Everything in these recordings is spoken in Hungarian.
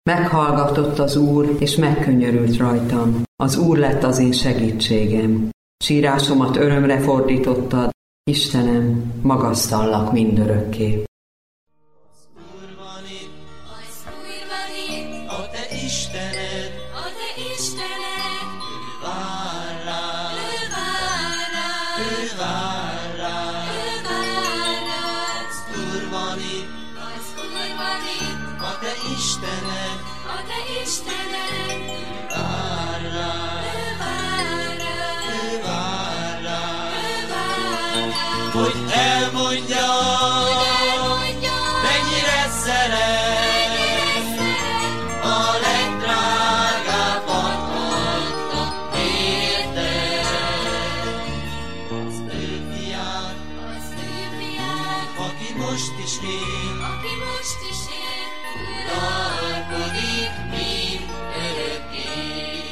Meghallgatott az Úr, és megkönyörült rajtam. Az Úr lett az én segítségem. Sírásomat örömre fordítottad, Istenem, magasztallak mindörökké. Az Úr van itt, a te Istened, ő vár rád, ő vár rád. Az Úr van itt, a te Istened, ő vár rád, ő vár rád. Hogy elmondja, mennyire szeret, a legdrágábbat adta érte. Az ő fiát, aki most is él, uralkodik mindörökké.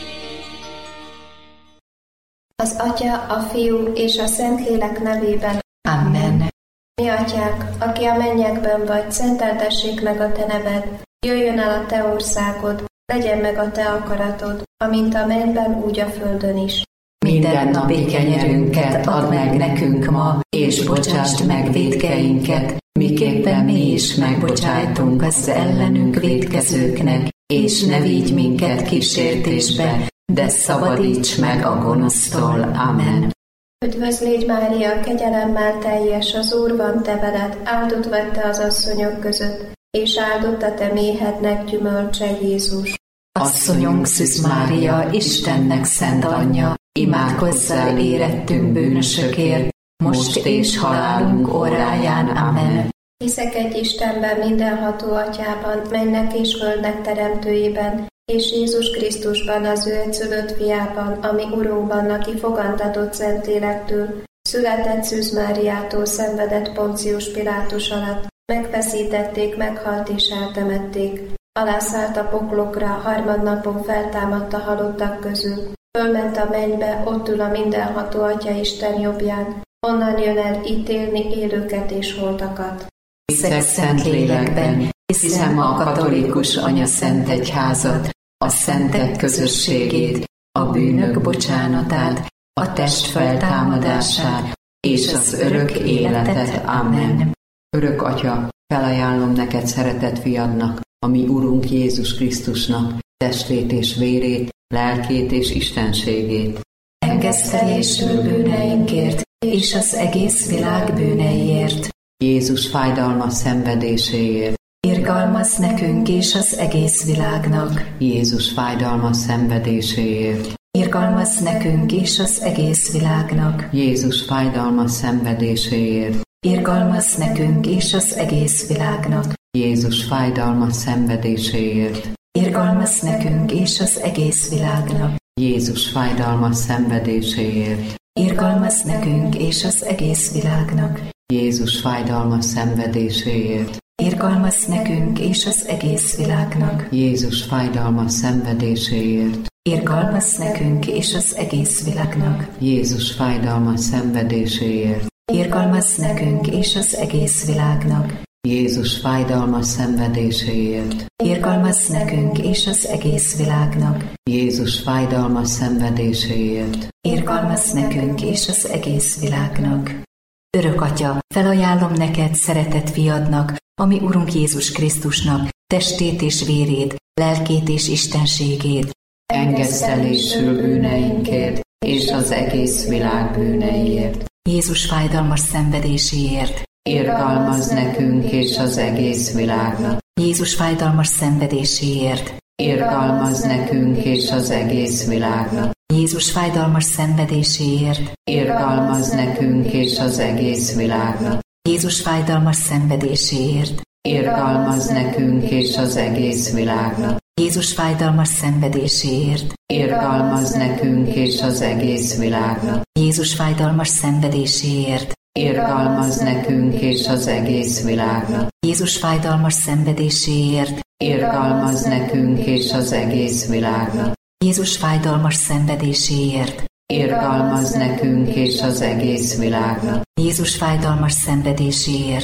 Az Atya, a Fiú és a Szentlélek nevében. Amen. Mi Atyánk, aki a mennyekben vagy, szenteltessék meg a te neved, jöjjön el a te országod, legyen meg a te akaratod, amint a mennyben, úgy a földön is. Mindennapi kenyerünket add meg nekünk ma, és bocsásd meg vétkeinket, miképpen mi is megbocsájtunk az ellenünk vétkezőknek, és ne vigy minket kísértésbe, de szabadíts meg a gonosztól. Amen. Üdvözl légy Mária, kegyelemmel teljes, az Úr van te veled, áldott vagy te az asszonyok között, és áldott a te méhednek gyümölcse, Jézus. Asszonyunk Szűz Mária, Istennek szent anyja, imádkozzál érettünk bűnösökért, most és halálunk óráján. Amen. Hiszek egy Istenben, mindenható Atyában, mennek és földnek teremtőjében, és Jézus Krisztusban, az ő egyszülött fiában, ami Urunkban, aki fogantatott Szentlélektől, született Szűz Máriától, szenvedett Poncius Pilátus alatt, megfeszítették, meghalt és eltemették. Alászállt a poklokra, harmadnapon feltámadt a halottak közül, fölment a mennybe, ott ül a mindenható Atya Isten jobbján, onnan jön el ítélni élőket és holtakat. Hiszek Szentlélekben, hiszem a katolikus Anya-Szent Egyházat, a szentek közösségét, a bűnök bocsánatát, a test feltámadását és az örök életet. Amen. Örök Atya, felajánlom neked szeretett fiadnak, a mi Urunk Jézus Krisztusnak, testét és vérét, lelkét és istenségét. Engesztelésül bűneinkért és az egész világ bűneiért. Jézus fájdalmas szenvedéséért. Irgalmazz nekünk és az egész világnak. Jézus fájdalmas szenvedéséért. Irgalmazz nekünk és az egész világnak. Jézus fájdalmas szenvedéséért. Irgalmazz nekünk és az egész világnak. Jézus fájdalmas szenvedéséért. Irgalmazz nekünk és az egész világnak. Jézus fájdalmas szenvedéséért. Irgalmazz nekünk és az egész világnak. Jézus fájdalmas szenvedéséért. Irgalmazz nekünk és az egész világnak. Jézus fájdalmas szenvedéséért. Irgalmazz nekünk és az egész világnak. Jézus fájdalmas szenvedéséért. Irgalmazz nekünk és az egész világnak. Jézus fájdalmas szenvedéséért. Irgalmazz nekünk és az egész világnak. Jézus fájdalmas szenvedéséért. Irgalmazz nekünk és az egész világnak. Örök Atya, felajánlom neked szeretett fiadnak, ami Urunk Jézus Krisztusnak, testét és vérét, lelkét és istenségét. Engesztelésül bűneinkért és az egész világ bűneiért. Jézus fájdalmas szenvedéséért. Irgalmazz nekünk és az egész világnak. Jézus fájdalmas szenvedéséért. Irgalmazz nekünk és az egész világnak. Jézus fájdalmas szenvedéséért. Irgalmazz nekünk és az egész világnak. Jézus fájdalmas szenvedéséért. Irgalmazz nekünk és az egész világnak. Jézus fájdalmas szenvedéséért. Irgalmazz nekünk és az egész világnak. Jézus fájdalmas szenvedéséért. Irgalmazz nekünk és az egész világnak. Jézus fájdalmas szenvedéséért. Irgalmazz nekünk és az egész világnak. Jézus fájdalmas szenvedéséért. Irgalmazz nekünk és az egész világnak. Jézus fájdalmas szenvedéséért.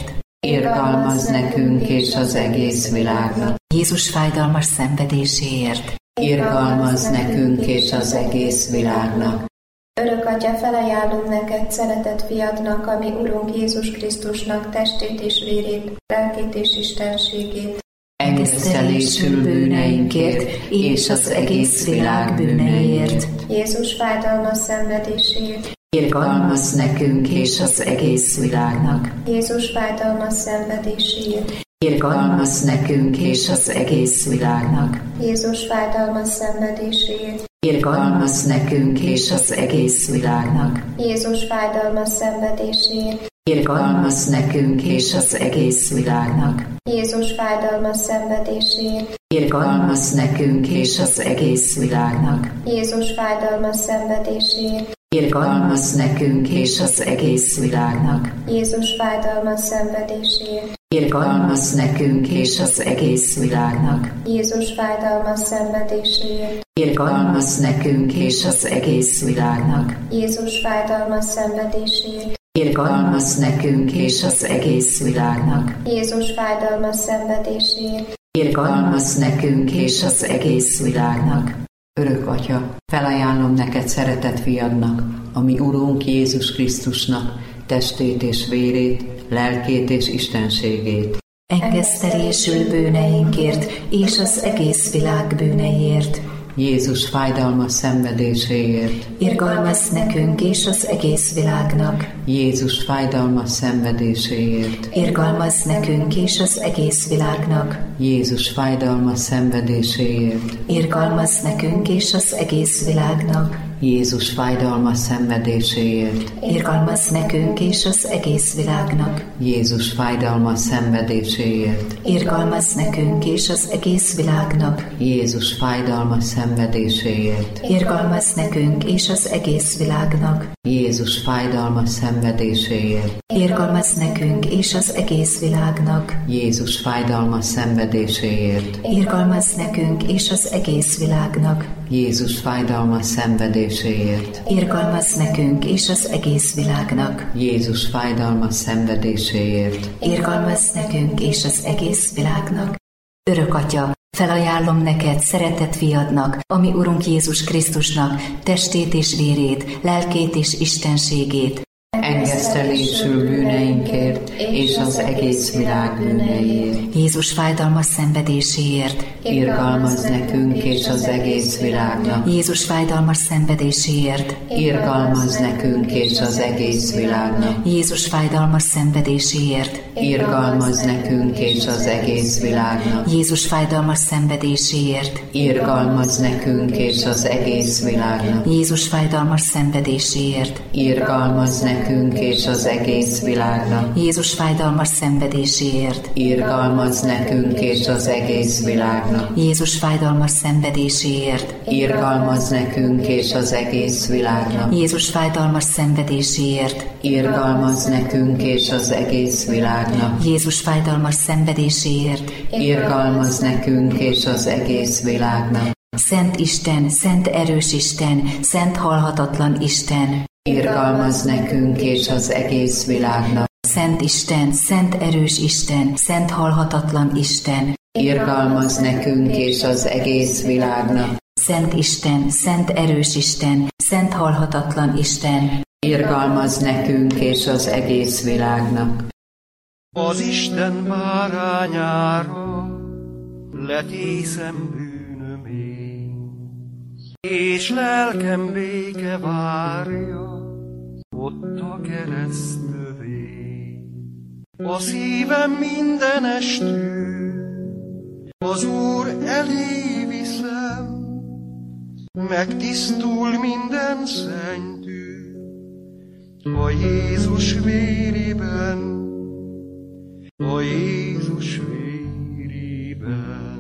irgalmazz nekünk és az egész világnak. Jézus fájdalmas szenvedéséért, Irgalmazz nekünk és az egész világnak. Örök Atya, felajánlunk neked szeretett fiadnak, ami Urunk Jézus Krisztusnak testét és vérét, lelkét és istenségét. Engesztelésül bűneinkért és az egész világ bűneiért. Jézus fájdalmas szenvedéséért. Irgalmazz nekünk és az egész világnak. Jézus fájdalmas szenvedéséért. Irgalmazz nekünk és az egész világnak. Jézus fájdalmas szenvedéséért. Irgalmazz nekünk és az egész világnak. Jézus fájdalmas szenvedéséért. Irgalmazz nekünk és az egész világnak. Jézus fájdalmas szenvedéséért. Irgalmazz nekünk és az egész világnak. Jézus fájdalmas szenvedéséért. Irgalmazz nekünk és az egész világnak. Jézus fájdalmas szenvedéséért. Irgalmazz nekünk és az egész világnak. Jézus fájdalmas szenvedéséért. Irgalmazz nekünk és az egész világnak. Jézus fájdalmas szenvedéséért. Irgalmazz nekünk és az egész világnak. Jézus fájdalmas szenvedéséért. Irgalmazz nekünk és az egész világnak. Örök Atya, felajánlom neked szeretett fiadnak, ami Urunk Jézus Krisztusnak testét és vérét, lelkét és istenségét. engesztelésül bűneinkért és az egész világ bűneiért. Jézus fájdalmas szenvedéséért. Irgalmazz nekünk és az egész világnak. Jézus fájdalmas szenvedéséért. Irgalmazz nekünk és az egész világnak. Jézus fájdalmas szenvedéséért. Irgalmazz nekünk és az egész világnak. Jézus fájdalmas szenvedéséért. Irgalmazz nekünk és az egész világnak. Jézus fájdalmas szenvedéséért. Irgalmazz nekünk és az egész világnak. Jézus fájdalmas szenvedéséért. Irgalmazz nekünk és az egész világnak. Jézus fájdalmas szenvedéséért. Irgalmazz nekünk és az egész világnak. Jézus fájdalmas szenvedéséért. Irgalmazz nekünk és az egész világnak. Jézus fájdalmas szenvedéséért. Irgalmazz nekünk és az egész világnak. Jézus fájdalmas szenvedéséért. Irgalmazz nekünk és az egész világnak. Örök Atya, felajánlom neked szeretett fiadnak, ami Urunk Jézus Krisztusnak testét és vérét, lelkét és istenségét, engesztelésül bűneinkért és az egész világ bűneiért. Jézus fájdalmas szenvedéséért, Irgalmazz nekünk és az egész világnak. Jézus fájdalmas szenvedéséért, Irgalmazz nekünk és az egész világnak. Jézus fájdalmas szenvedéséért, Irgalmazz nekünk és az egész világnak. Jézus fájdalmas szenvedéséért, Irgalmazz nekünk és az egész világnak. Jézus fájdalmas szenvedéséért, Irgalmazz nekünk és az egész világnak. Jézus fájdalmas szenvedéséért, Irgalmazz nekünk és az egész világnak. Jézus fájdalmas szenvedéséért, Irgalmazz nekünk és az egész világnak. Jézus fájdalmas szenvedéséért, Irgalmazz nekünk és az egész világnak. Jézus fájdalmas szenvedéséért, Irgalmazz nekünk és az egész világnak. Szent Isten, szent erős Isten, szent halhatatlan Isten, Irgalmazz nekünk és az egész világnak. Szent Isten, szent erős Isten, szent halhatatlan Isten, Irgalmazz nekünk és az egész világnak. Szent Isten, szent erős Isten, szent halhatatlan Isten, Irgalmazz nekünk és az egész világnak. Az Isten bárányára letészem bűnömét, és lelkem béke várja ott a keresztövét. A szívem mindenestül az Úr elé viszem, megtisztul minden szentű a Jézus vérében, a Jézus vérében.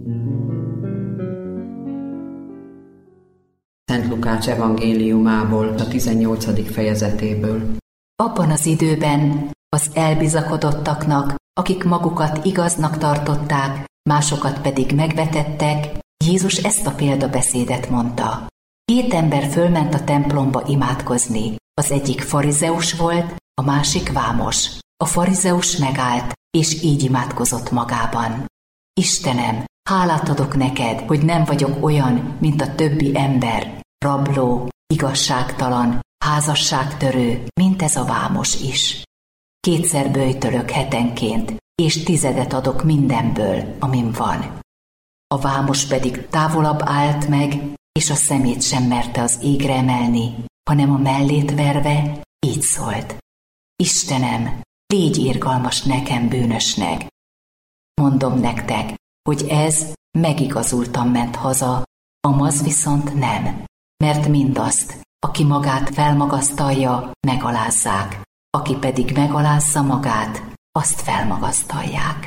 Szent Lukács evangéliumából, a 18. fejezetéből. Abban az időben az elbizakodottaknak, akik magukat igaznak tartották, másokat pedig megvetettek, Jézus ezt a példabeszédet mondta. 2 ember fölment a templomba imádkozni. Az egyik farizeus volt, a másik vámos. A farizeus megállt, és így imádkozott magában. Istenem, hálát adok neked, hogy nem vagyok olyan, mint a többi ember, rabló, igazságtalan, házasságtörő, mint ez a vámos is. 2-szer böjtölök hetenként, és 10 adok mindenből, amin van. A vámos pedig távolabb állt meg, és a szemét sem merte az égre emelni, hanem a mellét verve így szólt. Istenem, légy irgalmas nekem, bűnösnek. Mondom nektek, hogy ez megigazultan ment haza, amaz viszont nem, mert mindazt, aki magát felmagasztalja, megalázzák, aki pedig megalázza magát, azt felmagasztalják.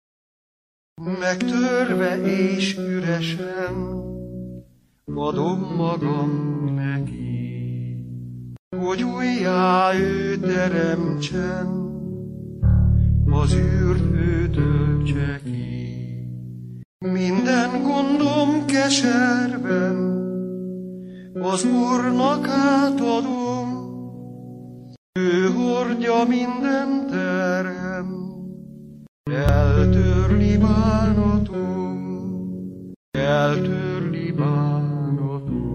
Megtörve és üresen adom magam neki, hogy újjá ő teremtsen, az űrt ő töltse ki. Minden gondom keserben az Úrnak átadom, ő hordja minden terhem, eltörli bánatom, eltörli bánatom.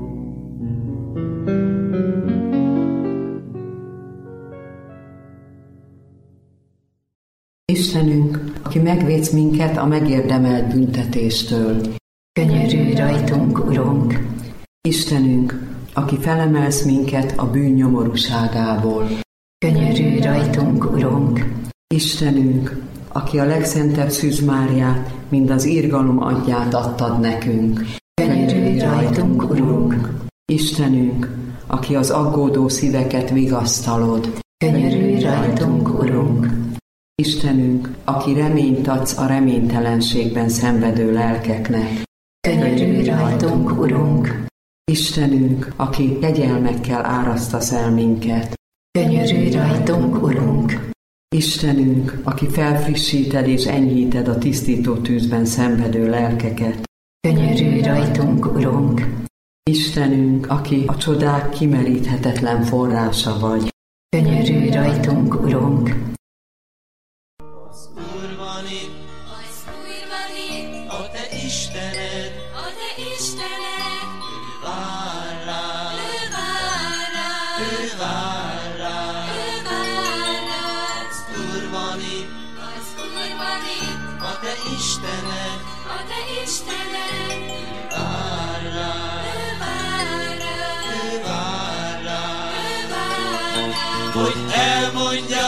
Istenünk, aki megvédsz minket a megérdemelt büntetéstől. Könyörülj rajtunk, Urunk! Istenünk, aki felemelsz minket a bűn nyomorúságából. Könyörülj rajtunk, Urunk! Istenünk, aki a legszentebb Szűz Máriát, mind az irgalom atyját adtad nekünk. Könyörülj rajtunk, Urunk! Istenünk, aki az aggódó szíveket vigasztalod. Könyörülj rajtunk, Urunk! Istenünk, aki reményt adsz a reménytelenségben szenvedő lelkeknek. Könyörülj rajtunk, Urunk! Istenünk, aki kegyelmekkel árasztasz el minket. Könyörülj rajtunk, Urunk! Istenünk, aki felfrissíted és enyhíted a tisztító tűzben szenvedő lelkeket. Könyörülj rajtunk, Urunk! Istenünk, aki a csodák kimeríthetetlen forrása vagy. Könyörülj rajtunk, Urunk! Az Úr van itt, a te Istened, ő vár rád, ő vár rád. Az Úr van itt, a te Istened, ő vár rád, ő vár rád. Hogy elmondja,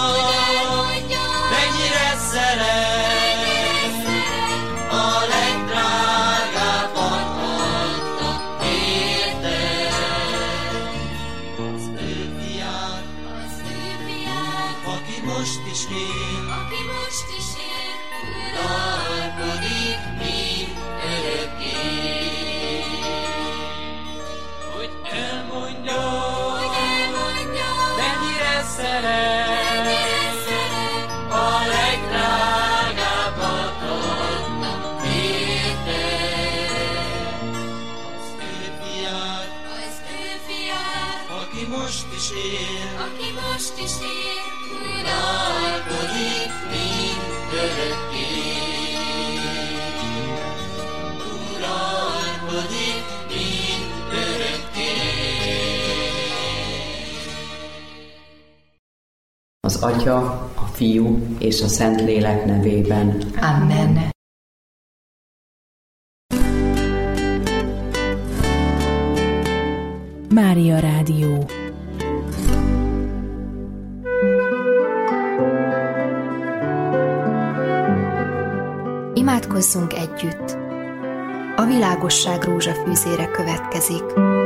mennyire szeret, a legdrágábbat adta érted. Az ő fiát, aki most is él, uralkodik mind örökké. Hogy elmondja, mennyire szeret, a legdrágábbat adta érted. Az ő fiát, aki most is él, uralkodik mind örökké. Uralkodik mind örökké. Az Atya, a Fiú és a Szentlélek nevében. Amen. Mária Rádió. Imádkozzunk együtt! A világosság rózsafűzére következik.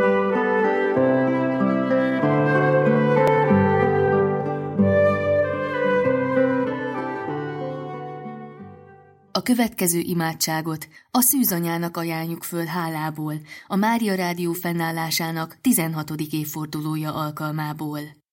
A következő imádságot a szűzanyának ajánljuk föl hálából, a Mária Rádió fennállásának 16. évfordulója alkalmából.